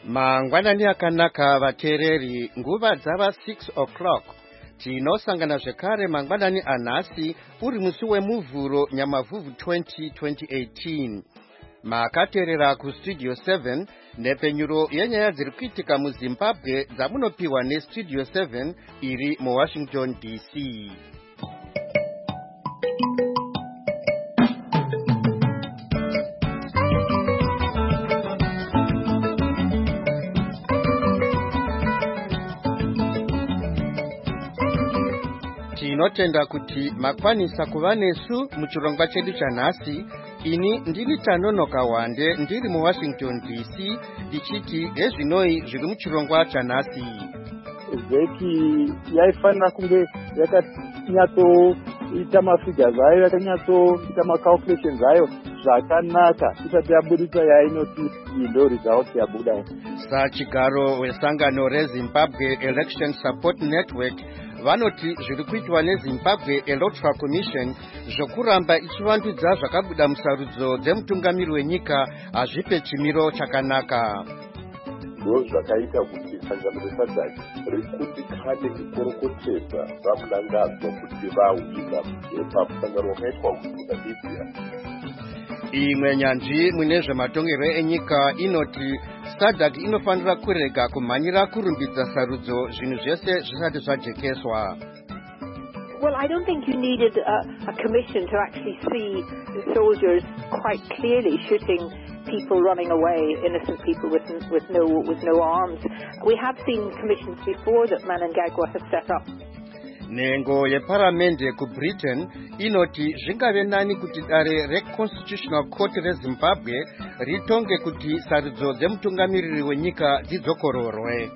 Mangwanani akanaka vateereri, nguva dzava 6 o'clock. Tinosangana zvekare mangwanani anhasi uri musi wemuvhuro Nyamavhuvhu 2018. Makateerera kustudio 7 nepenyuro yenyaya dziri kuitika muZimbabwe dzamunopiwa nestudio 7 iri muWashington DC. Tinotenda kuti makwanisa kuva nesu muchirongwa chedu chanhasi. Ini ndini Tanonoka Wande ndiri muWashington DC ndichiti ezvinoi zviri muchirongwa chanhasi. Zeki yaifanira kunge yakanyatsoita mafigures ayo, yakanyatsoita macalculations ayo zvakanaka isati yabudisa yainoti iyi ndo result yabuda. Sachigaro wesangano reZimbabwe Election Support Network vanoti zviri kuitwa neZimbabwe Electoral Commission zvokuramba ichivandudza zvakabuda musarudzo dzemutungamiri wenyika hazvipe chimiro chakanaka. Ndo zvakaita kuti sangano reSADC rikundikane kukorokotesa vamunangadzwa kuti vahwina pamusangano wakaitwa kuNamibia. Imwe nyanzvi mune zvematongerwo enyika inoti SADC inofanira kurega kumhanyira kurumbidza sarudzo zvinhu zvese zvisati zvajekeswa. Well, I don't think you needed a commission to actually see the soldiers quite clearly shooting people running away, innocent people with no arms. We have seen commissions before that Mnangagwa has set up. Nhengo yeparamende kuBritain inoti zvingave nani kuti dare reConstitutional Court reZimbabwe ritonge kuti sarudzo dzemutungamiriri wenyika dzidzokororwe.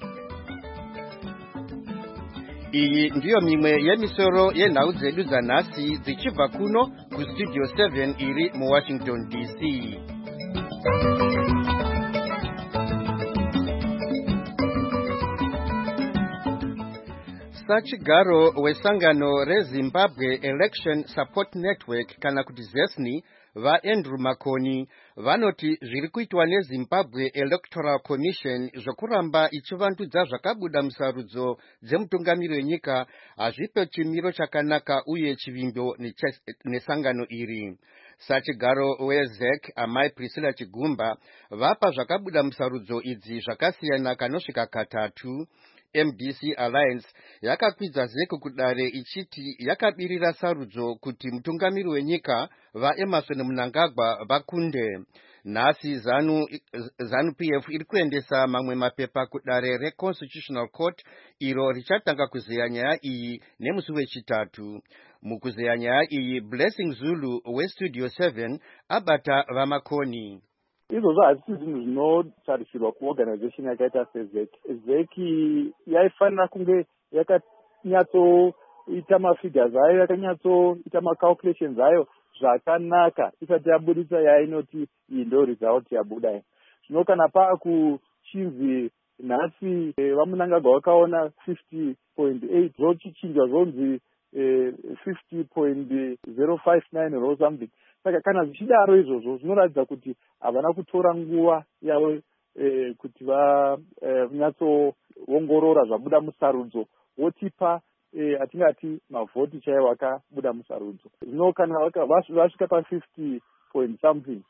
Iyi ndiyo mimwe yemisoro yenhau dzedu dzanhasi dzichibva kuno kustudio 7 iri muWashington DC. Sachigaro wesangano reZimbabwe Election Support Network kana kuti ZESNI vaAndrew Makoni vanoti zviri kuitwa neZimbabwe Electoral Commission zvokuramba ichivandudza zvakabuda musarudzo dzemutungamiri wenyika hazvipe chimiro chakanaka uye chivimbo nesangano iri. Sachigaro weZEC amai Priscilla Chigumba vapa zvakabuda musarudzo idzi zvakasiyana kanosvika katatu. MDC Alliance yakakwidza ZEC kudare ichiti yakabirira sarudzo kuti mutungamiri wenyika vaEmmerson Mnangagwa vakunde. Nhasi ZANU PF iri kuendesa mamwe mapepa kudare reConstitutional Court iro richatanga kuzeya nyaya iyi nemusi wechitatu. Mukuzeya nyaya iyi Blessing Zulu westudio 7 abata vamakoni. Izvozvo hazvisi zvinhu zvinotarisirwa kuorganization yakaita seZEC. ZEC yaifanira kunge yakanyatsoita mafigures ayo, yakanyatsoita macalculations ayo zvakanaka isati yabudisa yainoti iyi ndo result yabuda. Zvino kana paakuchinzi nhasi vaMnangagwa vakaona 50.8 zvochichinjwa zvonzi 50.059 or something. Saka kana zvichidaro izvozvo zvinoratidza kuti havana kutora nguva yavo kuti vanyatsoongorora zvabuda musarudzo votipa atingati mavhoti chaiwo akabuda musarudzo. Zvino kana vasvika pa50 point something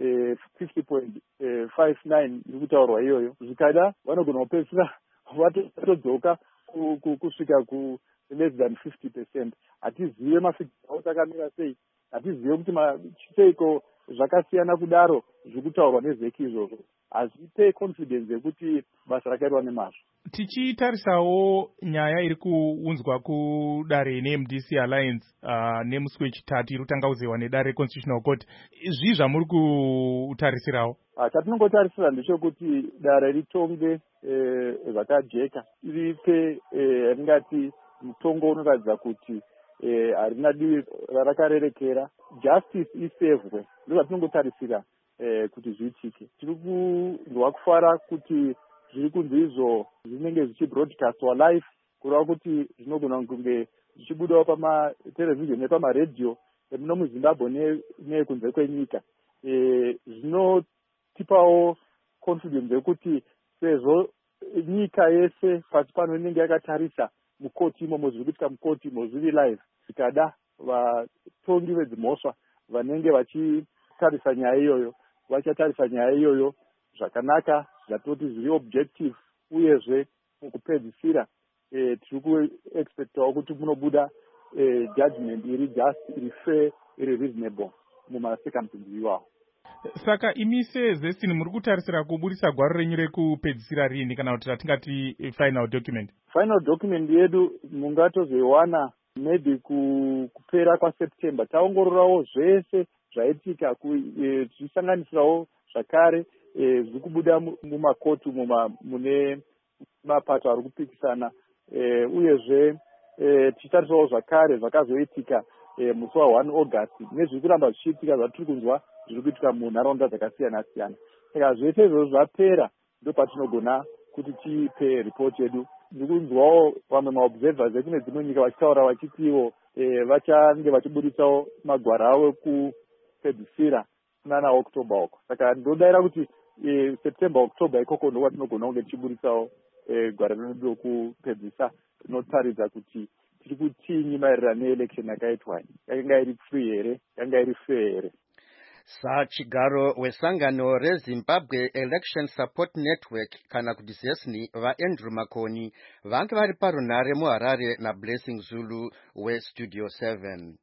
50.59 iri kutaurwa iyoyo, zvikada vanogona kupedzisira vatodzoka kusvika ku less than 50%. Hatizive mafigures avo takamira sei, hatizive kuti seiko zvakasiyana kudaro zviri kutaurwa neZEC izvozvo. Hazvipe confidence yekuti basa rakaitwa nemazvo. Tichitarisawo nyaya iri kuunzwa kudare neMDC Alliance nemusi wechitatu iri kutanga kuzewa nedare reConstitutional Court, zvii zvamuri kutarisirawo? Chatinongotarisira ndechekuti dare ritonge zvakajeka, ripe ringati mutongo unoratidza kuti harina divi rarakarerekera, justice isevwe. Ndizvo zvatinongotarisira kuti zviitike. Tiri kunzwa kufara kuti zviri kunzi izvo zvinenge zvichibroadcastwa live, kureva kuti zvinogona kunge zvichibudawo pamaterevhizheni nepamaredhiyo emuno muZimbabwe nekunze kwenyika. Zvinotipawo confidence yekuti sezvo nyika yese pasi pano inenge yakatarisa mukoti imomo zviri kuitika mukoti imo zviri live, zvikada vatongi vedzimhosva vanenge vachitarisa nyaya iyoyo vachatarisa nyaya iyoyo zvakanaka, zvatoti zviri objective, uyezve mukupedzisira tiri kuexpectawo kuti munobuda judgment iri just, iri fair, iri reasonable mumasecumstances iwawo. Saka imi sezesini muri kutarisira kubudisa gwaro renyu rekupedzisira rini, kana kuti ratingati final document? Final document yedu mungatozoiwana maybe kupera kwaSeptember. Taongororawo zvese zvaitika tichisanganisirawo zvakare zviri kubuda mumakoti mune mapato ari kupikisana, uyezve tichitarisawo zvakare zvakazoitika musi wa1 August nezviri kuramba zvichiitika zvatiri kunzwa zviri kuitika munharaunda dzakasiyana siyana. Saka zvese izvozvo zvapera ndopatinogona kuti tipe ripoti yedu. Ndiri kunzwawo vamwe maobservers ekune dzimwe nyika vachitaura vachitiwo vachange vachibudisawo magwaro avo ekupedzisira kunana October uko. Saka ndodayira kuti September October ikoko ndo kwatinogona kunge tichibudisawo gwaro redu rekupedzisa. Tinotaridza kuti tiri kutinyi maererano neelection yakaitwa, yakanga iri free here, yakanga iri fair here. Sachigaro wesangano reZimbabwe Election Support Network kana kuti ZESNI vaAndrew Makoni vange vari parunhare muHarare naBlessing Zulu weStudio 7.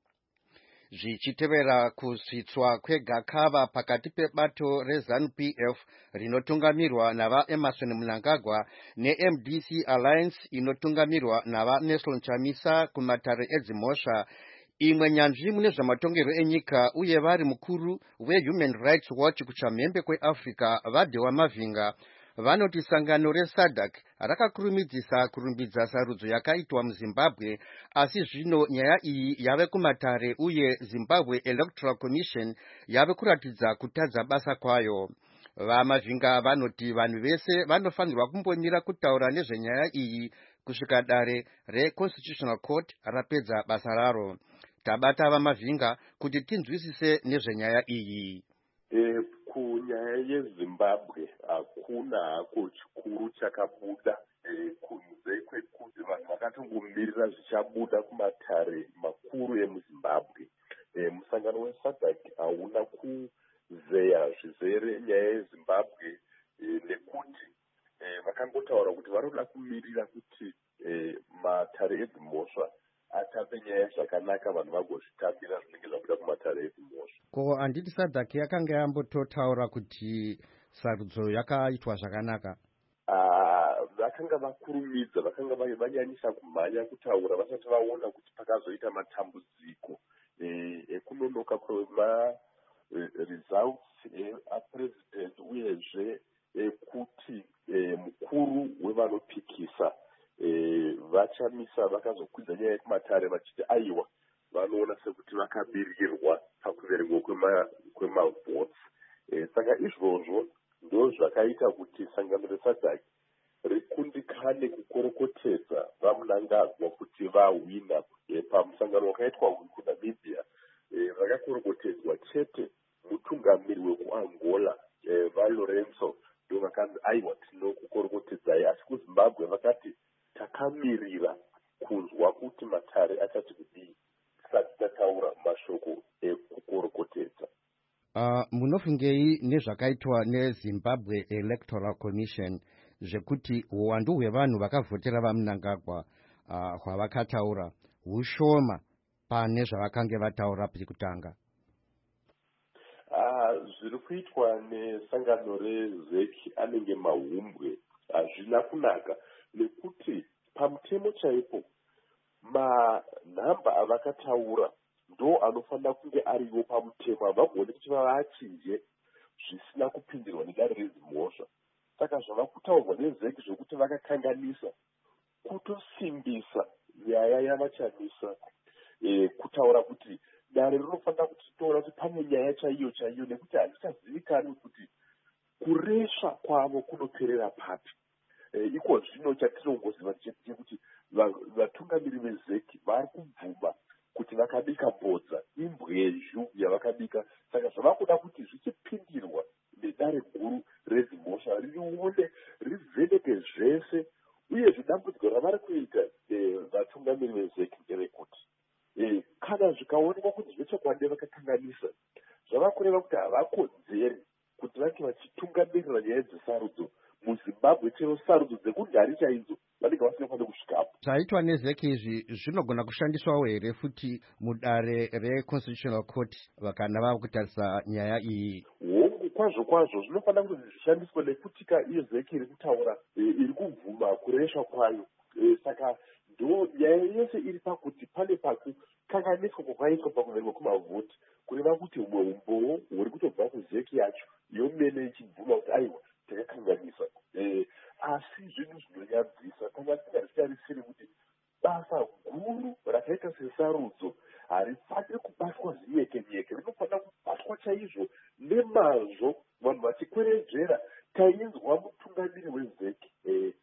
Zvichitevera kusvitswa kwegakava pakati pebato reZANU-PF rinotungamirwa navaEmerson Mnangagwa neMDC Alliance inotungamirwa navaNelson Chamisa kumatare edzimhosva, imwe nyanzvi mune zvamatongerwo enyika uye vari mukuru weHuman Rights Watch kuchamhembe kweAfrica Vadhewa Mavinga vanoti sangano reSADC rakakurumidzisa kurumbidza sarudzo yakaitwa muZimbabwe, asi zvino nyaya iyi yave kumatare uye Zimbabwe Electoral Commission yave kuratidza kutadza basa kwayo. VaMavinga vanoti vanhu vese vanofanirwa kumbomira kutaura nezvenyaya iyi kusvika dare reConstitutional Court rapedza basa raro. Tabata VaMavinga kuti tinzwisise nezvenyaya iyi. Kunyaya yeZimbabwe hakuna hako chikuru chakabuda kunze kwekuti vanhu vakatongomirira zvichabuda kumatare makuru emuZimbabwe. Musangano weSADC hauna kuzeya zvizere nyaya yeZimbabwe nekuti vakangotaura kuti vanoda kumirira kuti matare edzimhosva atape nyaya zvakanaka vanhu vagozvitambira zvinenge zvabuda kumatare edzimhosva. Ko handiti SADC yakanga yambototaura kuti sarudzo yakaitwa zvakanaka? Vakanga vakurumidza, vakanga vanyanyisa kumhanya kutaura vasati vaona kuti pakazoita matambudziko ekunonoka kwemaresults apresident, uyezve kuti mukuru wevanopikisa vachamisa vakazokwidza nyaya yekumatare vachiti aiwa vanoona sekuti vakabirirwa pakuverengwa kwemavotes. Saka izvozvo ndo zvakaita kuti sangano reSADC rikundikane kukorokotedza vaMnangagwa kuti vahwina. Pamusangano wakaitwa kuNamibia vakakorokotedzwa chete mutungamiri wekuAngola vaLorenzo ndo vakanzi aiwa tinokukorokotedzai, asi kuZimbabwe vakati takamirira kunzwa kuti matare achati kudii tisati tataura mashoko ekukorokotedza. Munofungei nezvakaitwa neZimbabwe Electoral Commission zvekuti uwandu hwevanhu vakavhotera vaMnangagwa hwavakataura hushoma pane zvavakange vataura pekutanga? Zviri kuitwa nesangano reZEC anenge mahumbwe, hazvina kunaka, nekuti pamutemo chaipo manhamba avakataura ndo anofanira kunge ariwo pamutemo. Havagoni kuti vavachinje zvisina kupindirwa nedare redzimhosva. Saka zvava kutaurwa neZEC zvokuti vakakanganisa kutosimbisa nyaya yavachamisa, kutaura kuti dare rinofanira kutitaura kuti pane nyaya chaiyo chaiyo, nekuti hazvichazivikani kuti kuresva kwavo kunoperera papi. Iko zvino chatinongoziva chekuti vatungamiri veZEC vari kubvuma kuti vakabika bodza imbwezhu yavakabika. Saka zvava kuda kuti zvichipindirwa nedare guru redzimhosva rione zvese uyezve dambudziko ravari kuita vatungamiri vezeki ngerekuti kana zvikaonekwa kuti zvechokwadi vakakanganisa zvava kureva kuti havakodzeri kuti vange vachitungamirira nyaya dzesarudzo muzimbabwe chero sarudzo dzekudhari chaidzo vanenge vasingafaniri kusvikapo. zvaitwa nezeki izvi zvinogona kushandiswawo here futi mudare reconstitutional court vakana vava kutarisa nyaya iyi? hongu kwazvo zvinofanira kuti zvishandiswe nekutika iyo zeki iri kutaura iri kubvuma kureshwa kwayo. Saka ndo nyaya yese iri pakuti pane pakukanganiswa kwakaitwa pakuverengwa kwemavhoti kureva kuti humwe umbowo huri kutobva kuzeki yacho yomene ichibvuma kuti aiwa takakanganisa. Asi zvinhu zvinonyadzisa kana tisingarisiri kuti basa guru rakaita sesarudzo harifaniri kubatwa zinyeke-nyeke, rinofanira kubatwa chaizvo nemazvo, vanhu vachikweredzvera. Tainzwa mutungamiri wezeki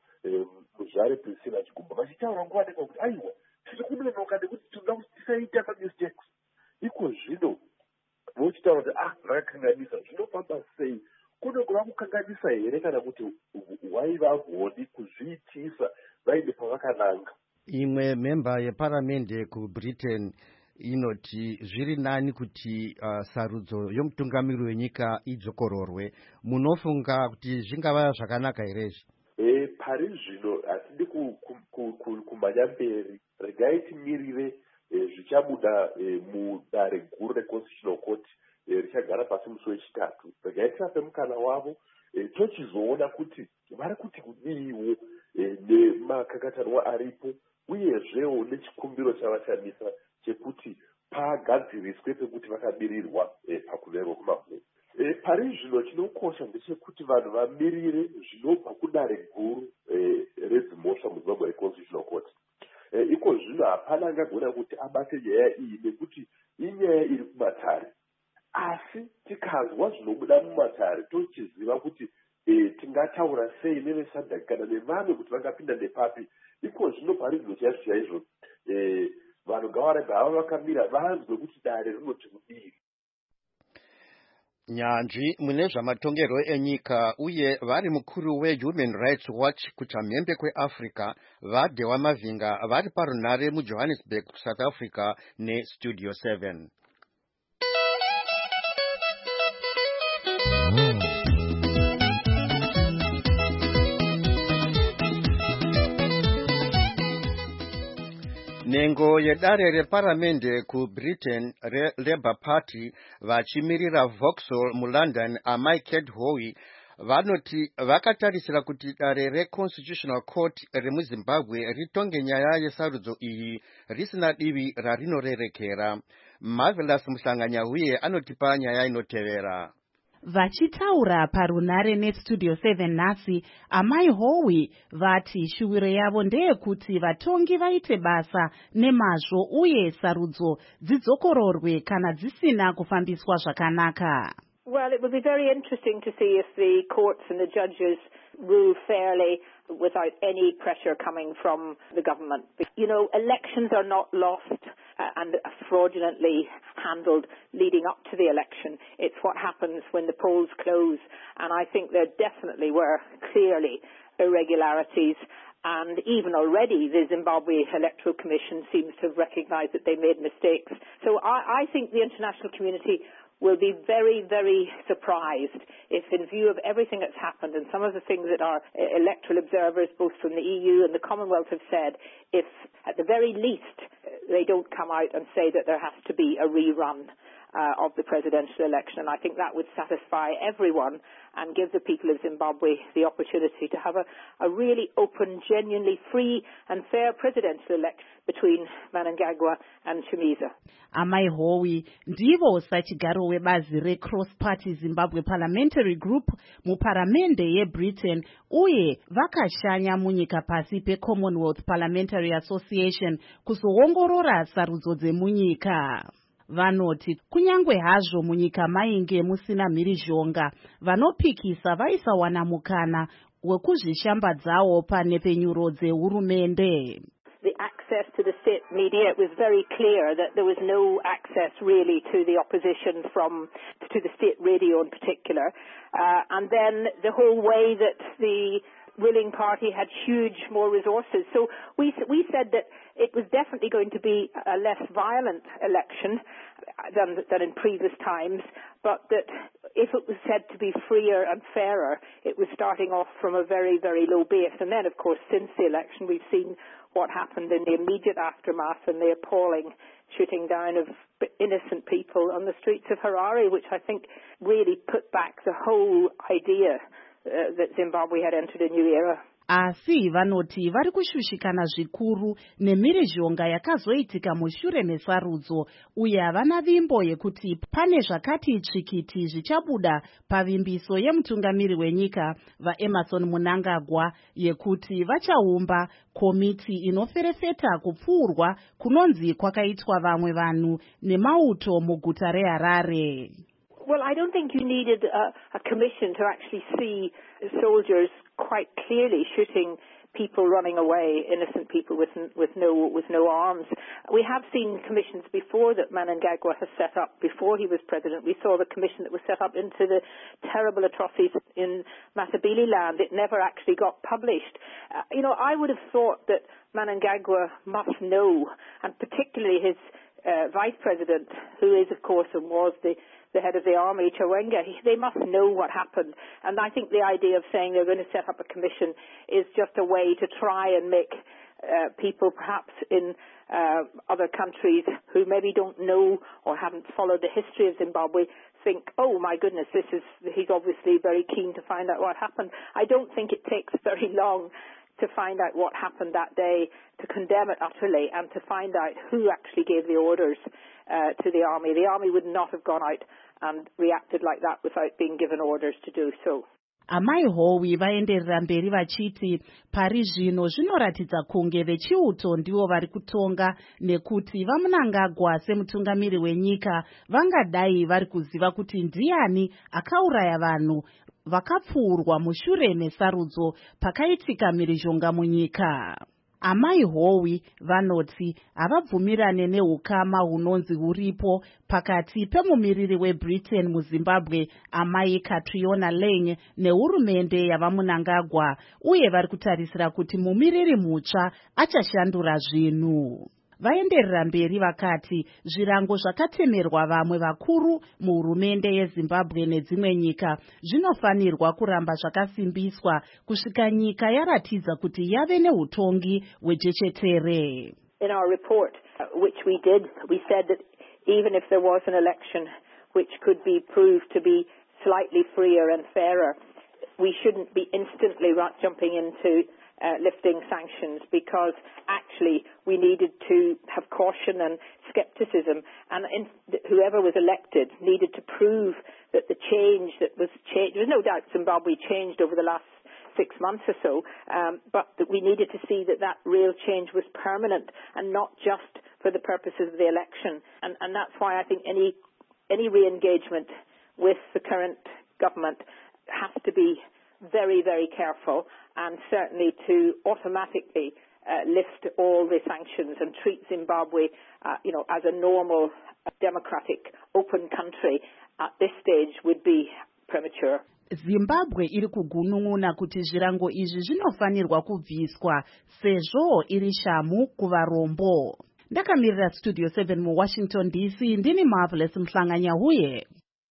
muzvare Priscilla Chigumba vachitaura nguva nenguva kuti aiwa tiri kunonoka nekuti tinoda kuti tisaita mistakes. Iko zvino vochitaura kuti rakakanganisa, zvinofamba sei? Kunogona kukanganisa here kana kuti waiva goni kuzviitisa vaine pavakananga? Imwe memba yeparamende kubritain inoti zviri nani kuti sarudzo yomutungamiri wenyika idzokororwe. Munofunga kuti zvingava zvakanaka here izvi? Pari zvino hatidi kumhanya mberi, regai timirire zvichabuda mudare guru reconstitutional court richagara pasi musi wechitatu. Regai tivape mukana wavo tochizoona kuti vari kuti kudiiwo nemakakatanwa aripo, uyezvewo nechikumbiro chavachamisa chekuti pagadziriswe pekuti vakabirirwa pakuverengwa kwemavhoti. Pari zvino chinokosha ndechekuti vanhu vamirire zvinobva kudare guru redzimhosva muzimbabwe reconstitutional court. Iko zvino hapana angagona kuti abate nyaya iyi nekuti inyaya iri kumatare. Asi tikazwa zvinobuda mumatare tochiziva kuti tingataura sei nevesadhaki kana nevamwe kuti vangapinda nepapi. Iko zvino pari zvino chaizvo vanhu ngavarega hava vakamira vanzwe kuti dare rinoti kudii. Nyanzvi mune zvamatongerwo enyika uye vari mukuru weHuman Rights Watch kuchamhembe kweAfrica vaDewa Mavinga vari parunhare muJohannesburg, South Africa neStudio 7. Nengo yedare reparamende kuBritain reLabour Party vachimirira Vauxhall muLondon aMichael Howe vanoti vakatarisira kuti dare reConstitutional Court remuZimbabwe ritonge nyaya yesarudzo iyi risina divi rarinorerekera. Marvelous Muhlanganyauye anotipa nyaya inotevera. Vachitaura parunhare neStudio 7 nhasi, amai Howe vati shuwiro yavo ndeyekuti vatongi vaite basa nemazvo uye sarudzo dzidzokororwe kana dzisina kufambiswa zvakanaka. Well, it would be very interesting to see if the courts and the judges rule fairly without any pressure coming from the government. You know, elections are not lost and fraudulently handled leading up to the election. It's what happens when the polls close. And I think there definitely were clearly irregularities. And even already the Zimbabwe Electoral Commission seems to have recognized that they made mistakes. So I think the international community will be very, very surprised if, in view of everything that's happened and some of the things that our electoral observers, both from the EU and the Commonwealth, have said, if at the very least they don't come out and say that there has to be a rerun of the presidential election. And I think that would satisfy everyone and give the people of Zimbabwe the opportunity to have a really open, genuinely free and fair presidential election between Mnangagwa and Chimuza. Amai Howe ndivo sachigaro webazi reCross Party Zimbabwe Parliamentary Group muparamende yeBritain uye vakashanya munyika pasi peCommonwealth Parliamentary Association kuzoongorora sarudzo dzemunyika. Vanoti kunyangwe hazvo munyika mainge musina mhirizhonga, vanopikisa vaisawana mukana wekuzvishambadzawo pane penyuro dzehurumende. The access to the state media, it was very clear that there was no access really to the opposition to the state radio in particular. And then the whole way that the willing party had more resources. So we said that it was definitely going to be a less violent election than in previous times, but that if it was said to be freer and fairer, it was starting off from a very, very low base. And then, of course, since the election, we've seen what happened in the immediate aftermath and the appalling shooting down of innocent people on the streets of Harare, which I think really put back the whole idea that Zimbabwe had entered a new era. Asi vanoti vari kushushikana zvikuru nemhirizhonga yakazoitika mushure mesarudzo uye havana vimbo yekuti pane zvakati tsvikiti zvichabuda pavimbiso yemutungamiri wenyika vaEmmerson Mnangagwa yekuti vachaumba komiti inoferefeta kupfuurwa kunonzi kwakaitwa vamwe vanhu nemauto muguta reHarare. Well, I don't think you needed a commission to actually see soldiers quite clearly shooting people running away, innocent people with no arms. We have seen commissions before that Mnangagwa has set up before he was president. We saw the commission that was set up into the terrible atrocities in Matabeleland. It never actually got published. I would have thought that Mnangagwa must know, and particularly his vice president, who is, of course, and was the head of the army, Chiwenga, they must know what happened. And I think the idea of saying they're going to set up a commission is just a way to try and make people perhaps in other countries who maybe don't know or haven't followed the history of Zimbabwe think, oh my goodness, he's obviously very keen to find out what happened. I don't think it takes very long to find out what happened that day, to condemn it utterly, and to find out who actually gave the orders to the army. The army would not have gone out and reacted like that without being given orders to do so. Amai Howi vaenderera mberi vachiti pari zvino zvinoratidza kunge vechiuto ndivo vari kutonga nekuti vaMnangagwa semutungamiri wenyika vangadai vari kuziva kuti ndiani akauraya vanhu vakapfuurwa mushure mesarudzo pakaitika mhirizhonga munyika. Amai Howi vanoti havabvumirane neukama hunonzi huripo pakati pemumiriri weBritain muZimbabwe Amai Catriona Laing nehurumende yavaMnangagwa, uye vari kutarisira kuti mumiriri mutsva achashandura zvinhu. Vaenderera mberi vakati zvirango zvakatemerwa vamwe vakuru muhurumende yeZimbabwe nedzimwe nyika zvinofanirwa kuramba zvakasimbiswa kusvika nyika yaratidza kuti yave neutongi hwechechetere. In our report, which we did, we said that even if there was an election which could be proved to be slightly freer and fairer, we shouldn't be instantly jumping into lifting sanctions, because actually we needed to have caution and skepticism, and whoever was elected needed to prove that the change that was changed, there's no doubt Zimbabwe changed over the last 6 months or so, but that we needed to see that real change was permanent and not just for the purposes of the election. And that's why I think any re-engagement with the current government has to be very, very careful, and certainly to automatically lift all the sanctions and treat Zimbabwe, as a normal, democratic, open country at this stage would be premature. Zimbabwe iri kugunun'una kuti zvirango izvi zvinofanirwa kubviswa sezvo iri shamu kuvarombo. Ndakamirira Studio 7 muWashington DC, ndini Marvelous Mhlanganyahuye.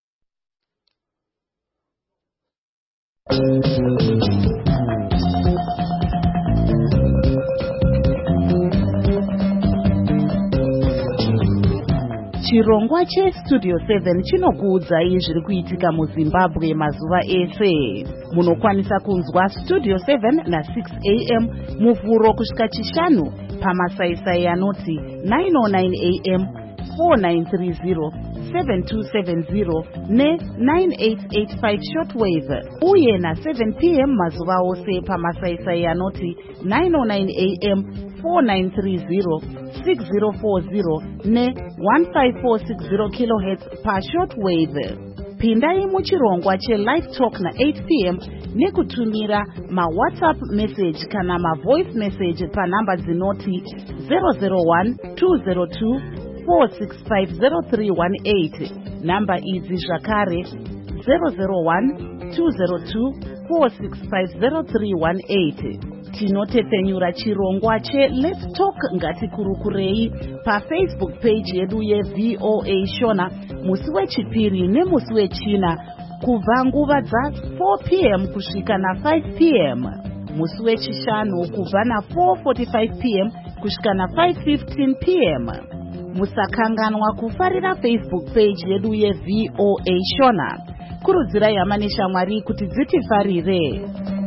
Chirongwa cheStudio 7 chinokuudzai zviri kuitika muZimbabwe mazuva ese. Munokwanisa kunzwa Studio 7 na6 am muvhuro kusvika chishanu pamasaisai anoti 909 am, 4930, 7270 ne9885 shortwave, uye na7 pm mazuva ose pamasaisai anoti 909 am, 4930, 6040 ne1546 kHz pa shortwave. Pindai muchirongwa cheLive Talk na8 pm nekutumira maWhatsApp message kana maVoice message panhamba dzinoti 001 202 4650318. Namba idzi zvakare 001 202 0846503818. Tinotepfenyura chirongwa cheLet's Talk Ngatikurukurei paFacebook page yedu yeVOA Shona musi wechipiri nemusi wechina kubva nguva dza4 p.m. kusvika na5 p.m. musi wechishanu kubva na4:45 p.m. kusvika na5:15 p.m. musakanganwa kufarira Facebook page yedu yeVOA Shona. Kurudzirai hama neshamwari kuti dzitifarire.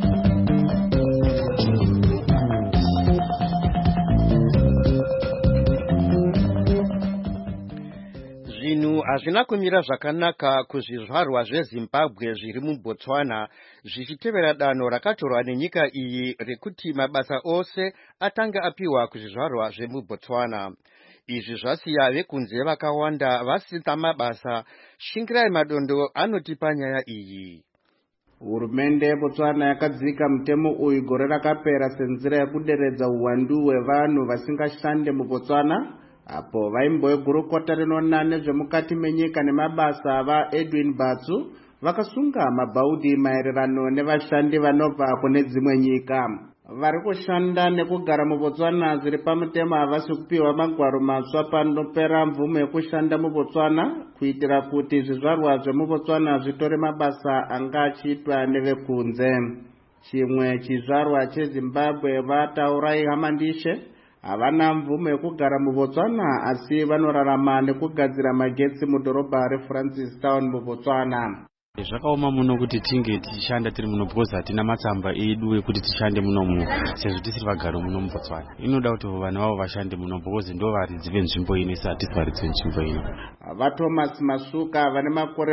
Zvinhu hazvina kumira zvakanaka kuzvizvarwa zveZimbabwe zviri muBotswana zvichitevera danho rakatorwa nenyika iyi rekuti mabasa ose atanga apiwa kuzvizvarwa zvemuBotswana. Izvi zvasiya vekunze vakawanda vasina mabasa. Shingirai Madondo anotipa nyaya iyi. Hurumende yeBotswana yakadzika mutemo uyu gore rakapera senzira yekuderedza uwandu hwevanhu vasingashande muBotswana, apo vaimbo vegurukota rinoona nezvemukati menyika nemabasa avaEdwin Batsu vakasunga mabhaudhi maererano nevashandi vanobva kune dzimwe nyika. Vari kushanda nekugara muBotswana zviri pamutemo havasi kupiwa magwaro matsva panopera mvumo yekushanda muBotswana kuitira kuti zvizvarwa zvemuBotswana zvitore mabasa anga achiitwa nevekunze. Chimwe chizvarwa cheZimbabwe vataurai Hamandishe havana mvumo yekugara muBotswana asi vanorarama nekugadzira magetsi mudhorobha reFrancistown muBotswana. Zvakaoma muno kuti tinge tichishanda tiri muno because hatina matsamba edu ekuti tishande muno sezvo tisiri vagaro muno muBotswana. Inoda kuti vana vavo vashande muno because ndo varidzi venzvimbo ino isati varidzi venzvimbo ino. VaThomas Masuka vane makore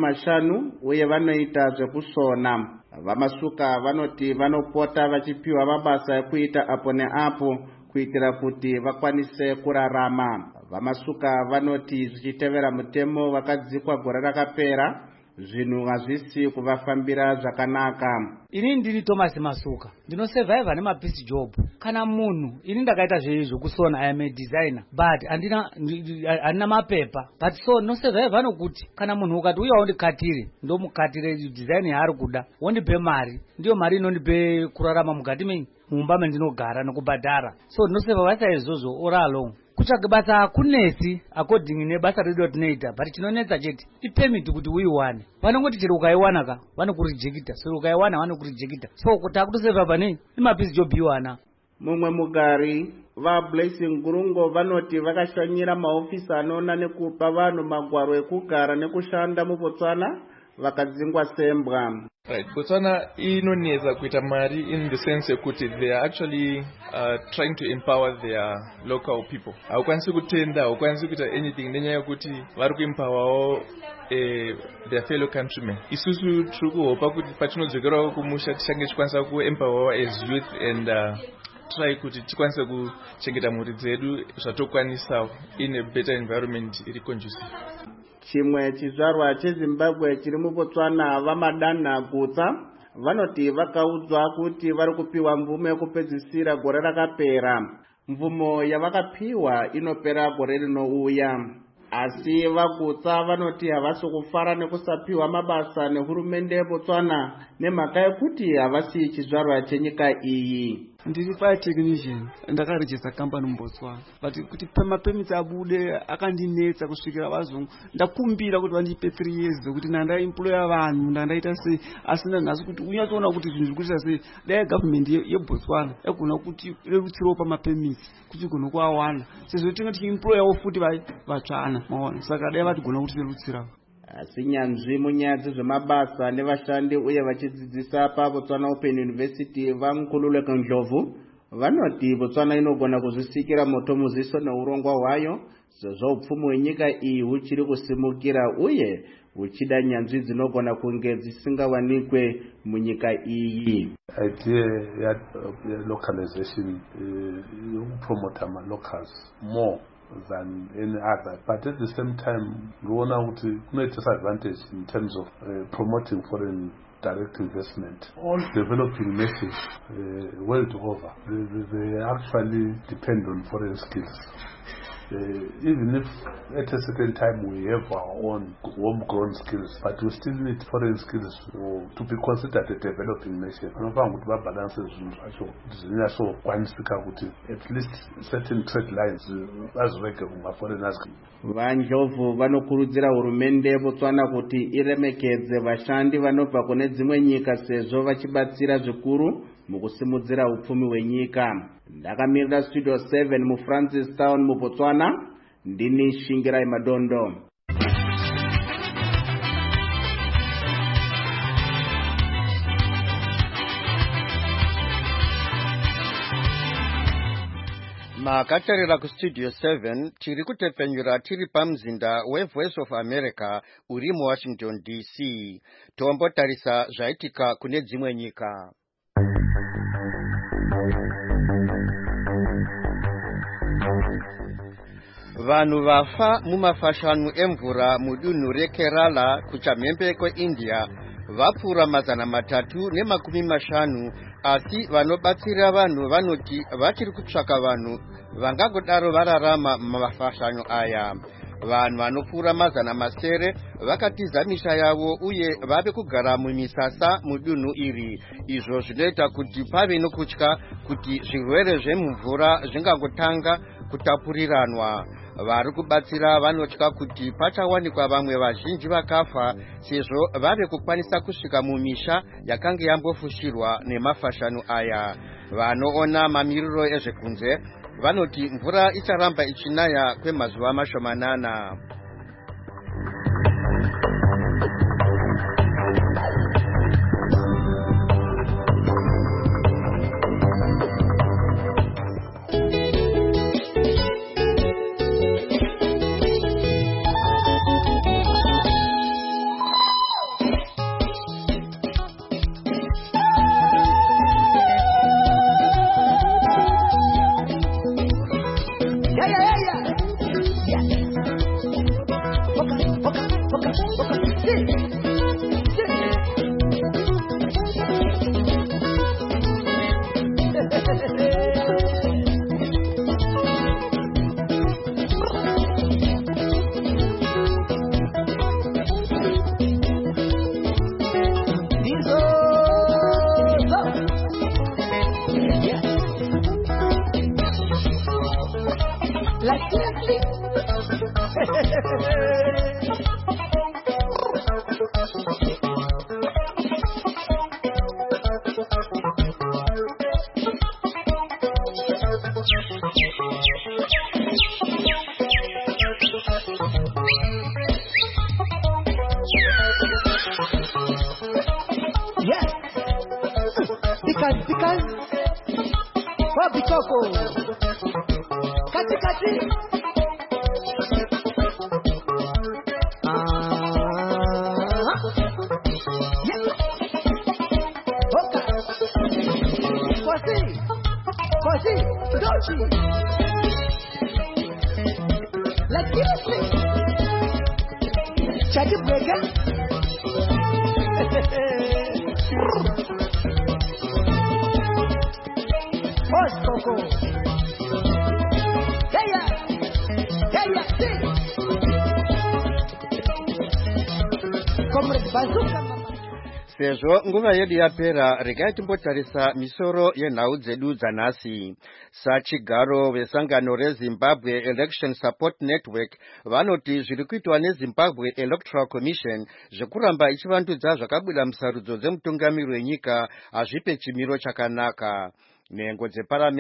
50 uye vanoita zvekusona. VaMasuka vanoti vanopota vachipiwa mabasa ekuita apo neapo kuitira kuti vakwanise kurarama. VaMasuka vanoti zvichitevera mutemo vakadzikwa gore rakapera zvinhu hazvisi kuvafambira zvakanaka. Ini ndiri Thomas Masuka, ndinosurvive nemapiece job. Kana munhu ini ndakaita zvekusona, I am a designer, but handina mapepa, but so ndinosurvive nokuti kana munhu ukati uya undikatire ndomukatire design yaari kuda wondipe mari, ndiyo mari inondipe kurarama mukati mumba mendinogara nekubhadhara. So ndinosurvive saizvozvo all along. Kutsvaga basa hakunesi according nebasa redu ratinoita, but chinonetsa chete ipemiti kuti uiwane. Vanongoti chero ukaiwana ka vanokurijekita, so ukaiwana vanokurijekita. So kuti akutosepa pane imapiece job iwana. Mumwe mugari vaBlessing Gurungo vanoti vakashanyira maofisi anoona nekupa vanhu magwaro ekugara nekushanda muBotswana vakadzingwa sembwa. Right, Botswana inonetsa kuita mari in the sense yekuti they are actually trying to empower their local people. Haukwanisi kutenda, haukwanisi kuita anything nenyaya yekuti vari kuempower their fellow countrymen. Isusu tiri kuhopa kuti patinodzokerawo kumusha tichange tichikwanisa kuempower as youth and try kuti tikwanise kuchengeta mhuri dzedu zvatokwanisawo in a better environment iri conducive. Chimwe chizvarwa cheZimbabwe chiri muBotswana vaMadanha Gutsa vanoti vakaudzwa kuti vari kupiwa mvumo yekupedzisira gore rakapera. Mvumo yavakapiwa inopera gore rinouya. Asi vaGutsa vanoti havasi kufara nekusapiwa mabasa nehurumende yeBotswana nemhaka yekuti havasi chizvarwa chenyika iyi. Ndiri fire technician, ndakarejista company muBotswana. Kuti mapemiti abude akandinetsa kusvikira vazungu. Ndakumbira kuti vandipe 3 years zokuti ndandaemploya vanhu, ndandaita sei, asina nhasi kuti unyatsoona kuti zvinhu zvikuita sei. Dai government yeBotswana yagona kuti rerutsirewo pamapemiti kuti gona kuawana. Sezvo tinenge tichiemployawo futi vatsvana, maona. Saka dai vatigona kuti rerutsirawo. Asi nyanzvi munyaya dzezvemabasa nevashandi uye vachidzidzisa paBotswana Open University vaNkululeko Ndlovu vanoti Botswana inogona kuzvisikira moto muziso neurongwa hwayo sezvo upfumi hwenyika iyi huchiri kusimukira uye huchida nyanzvi dzinogona kunge dzisingawanikwe munyika iyi. Idea ya localization promote locals more than any other, but at the same time we want to make disadvantage in terms of promoting foreign direct investment. All developing nations world over, they actually depend on foreign skills. even if at a certain time we have our own homegrown skills, but we still need foreign skills to be considered a developing nation. Balance at least certain trade lines as regular foreigners. Vanjovu vanokurudzira hurumende yeBotswana kuti iremekedze vashandi vanobva kune dzimwe nyika sezvo vachibatsira zvikuru mukusimudzira upfumi hwenyika. Ndakamirira Studio 7 muFrancistown muBotswana, ndini Shingirai Madondo. Makatarira ku Studio 7 tiri kutepenyura tiri pamzinda weVoice of America uri mu Washington DC. Tombotarisa zvaitika kune dzimwe nyika. Vanhu vafa mumafashanu emvura mudunhu reKerala kuchamhembe kweIndia vapfuura 350, asi vanobatsira vanhu vanoti vachiri kutsvaka vanhu vangangodaro vararama mumafashanu aya. Vanhu vanopfuura 700 vakatiza misha yavo uye vave kugara mumisasa mudunhu iri. Izvo zvinoita kuti pave nokutya kuti zvirwere zvemumvura zvingangotanga kutapuriranwa. Vari kubatsira vanotya kuti pachawanikwa vamwe vazhinji vakafa sezvo vave kukwanisa kusvika mumisha yakanga yambofushirwa nemafashanu aya. Vanoona mamiriro ezvekunze vanoti mvura icharamba ichinaya kwemazuva mashomanana. Sezvo nguva yedu yapera, regai timbotarisa misoro yenhau dzedu dzanhasi. Sachigaro vesangano reZimbabwe Election Support Network vanoti zviri kuitwa neZimbabwe Electoral Commission zvekuramba ichivandudza zvakabuda musarudzo dzemutungamiri wenyika hazvipe chimiro chakanaka. Nhengo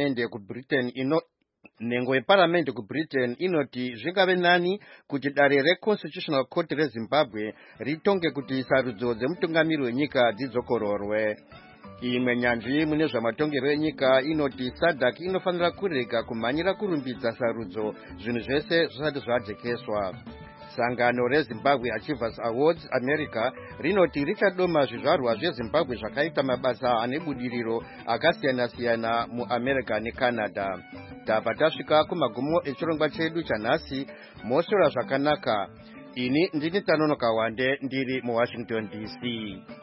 yeparamende kuBritain inoti zvingave nani kuti dare reConstitutional Court reZimbabwe ritonge kuti sarudzo dzemutungamiri wenyika dzidzokororwe. Imwe nyanzvi mune zvamatongerwo enyika inoti SADC inofanira kurega kumhanyira kurumbidza sarudzo zvinhu zvese zvisati zvajekeswa. Sangano reZimbabwe Achievers Awards America rinoti richadoma zvizvarwa zveZimbabwe zvakaita mabasa anebudiriro akasiyana-siyana muAmerica neCanada. Tabva tasvika kumagumo echirongwa chedu chanhasi. Mosora zvakanaka. Ini ndini Tanonoka Wande ndiri muWashington DC.